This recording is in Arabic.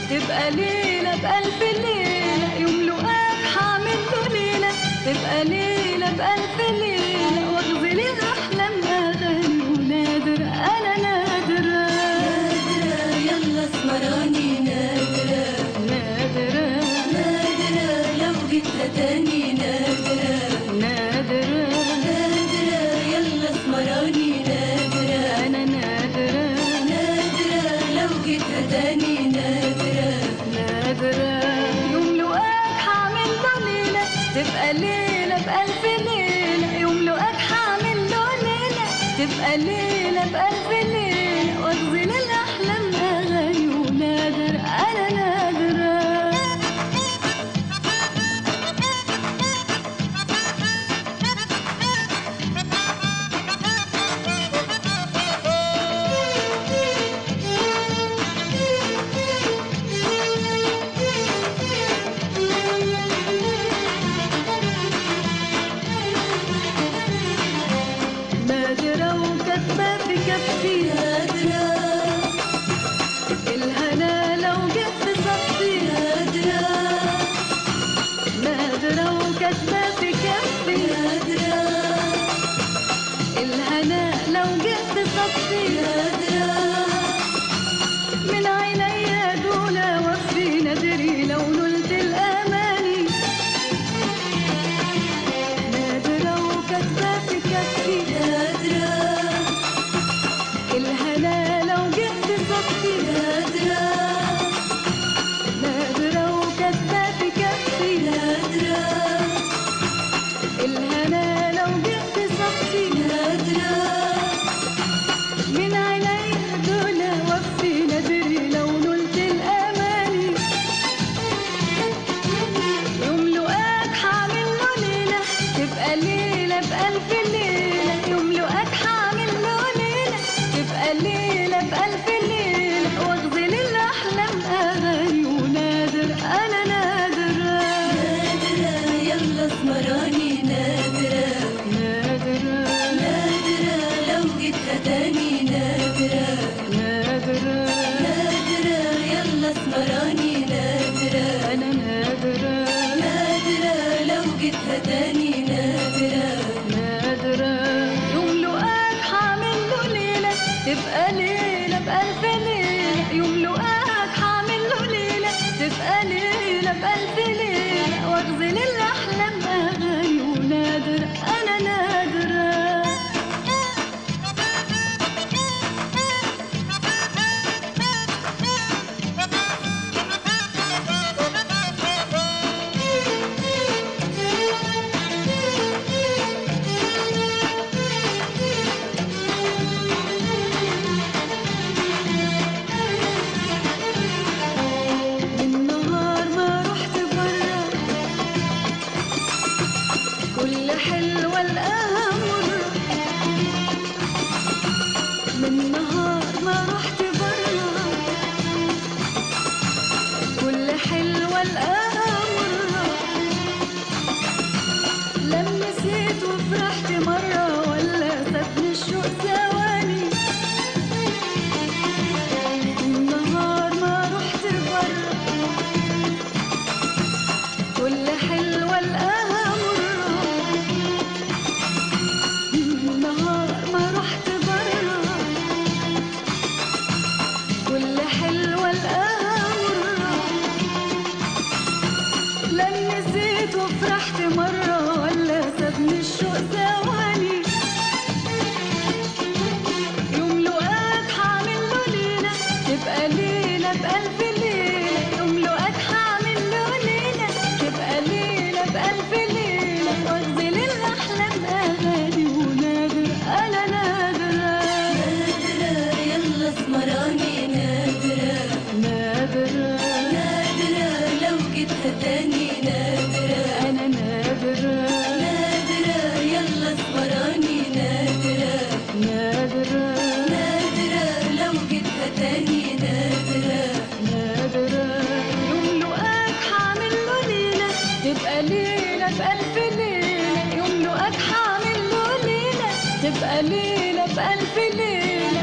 تبقى ليلة بألف ليلة، يملؤك حامل له ليلة، تبقى ليلة بألف ليلة، واغزل الأحلام أغاني ونادر أنا نادرة. نادرة يلا اسمراني نادرة، نادرة نادرة لو جيتها تاني نادرة، نادرة نادرة يلا اسمراني نادرة، أنا نادرة نادرة لو جيتها تاني نادرة، نادرة، يملؤك حامل له ليلة، تبقى ليلة بألف ليلة، يملؤك حامل له ليلة، تبقى ليلة بألف ليلة، واغزل الأحلام أغاني ونادر أنا نادرة. نادرة وكاتبة في كفي نادرة الهنا لو جت في صفي، نادرة نادرة وكاتبة في كفي نادرة الهنا لو جت في صفي، نادرة من عينيا دون وفي ندري لو نلت الأماني، نادرة وكاتبة في كفي نادرة الهنا لو جت في صفي، نادرة نادرة وكاتبة في كفي نادرة الهنا لو جت في صفي، نادرة من عينيا دون وفي ندري لو نلت الأماني، يملؤك حامل له ليلة، تبقى ليلة بألف ليلة، يملؤك حامل له ليلة، تبقى ليلة بألف ليلة، واغزل الأحلام أغاني ونادر أنا نادرة. نادرة يلا اسمراني نادرة، نادرة نادرة لو جيتها تاني نادرة، نادرة نادرة يلا اسمراني نادرة، أنا نادرة نادرة لو جيتها تاني نادرة، نادرة، يملؤك حامل له ليلة، تبقى ليلة بألف ليلة، يملؤك حامل له ليلة، تبقى ليلة بألف ليلة، واغزل الأحلام أغاني ونادر أنا نادرة. من نهار ما رحت برا كل حلوة القاها مرة، من نهار ما رحت برا كل حلوة القاها مرة، لمسيت وفرحت مرة ولا سابني الشوق ثواني، من نهار ما رحت برا كل حلوة القاها مرة، من نهار ما رحت برا كل حلوة القاها مرة، لمسيت وفرحت مرة ولا سابني الشوق ثواني، يملؤك حامل له ليلة، تبقى ليلة بألف ليلة، يملؤك حامل له ليلة، تبقى ليلة بألف ليلة، واغزل الأحلام أغاني ونادر أنا نادرة. نادرة يلا اسمراني نادرة، نادرة نادرة لو جيتها تاني نادرة، أنا نادرة نادرة يلا اسمراني نادرة، نادرة نادرة لو جيتها تاني نادرة، نادرة، يملؤك حامل له ليلة، تبقى ليلة بألف ليلة، يملؤك حامل له ليلة، تبقى ليلة بألف ليلة،